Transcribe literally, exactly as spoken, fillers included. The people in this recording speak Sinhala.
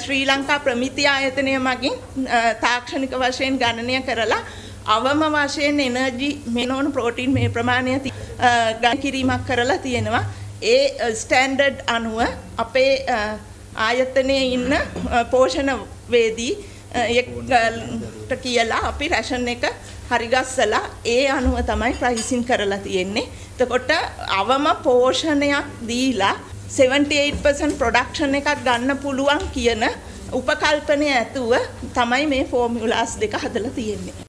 ශ්‍රී ලංකා ප්‍රමිති ආයතනය මගින් තාක්ෂණික වශයෙන් ගණනය කරලා අවම වශයෙන් එනර්ජි මෙනෝන ප්‍රෝටීන් මේ ප්‍රමාණය ගණන් කිරීමක් කරලා තියෙනවා. ඒ ස්ටෑන්ඩඩ් අනුව අපේ ආයතනයේ ඉන්න පෝෂණ වේදී එක්ට කියලා අපි රැෂන් එක හරිගස්සලා ඒ අනුව තමයි ප්‍රයිසින් කරලා තියෙන්නේ. එතකොට අවම පෝෂණයක් දීලා seventy-eight percent ප්‍රොඩක්ෂන් එකක් ගන්න පුළුවන් කියන උපකල්පනය ඇතුව තමයි මේ ෆෝමියුලාස් දෙක හදලා තියෙන්නේ.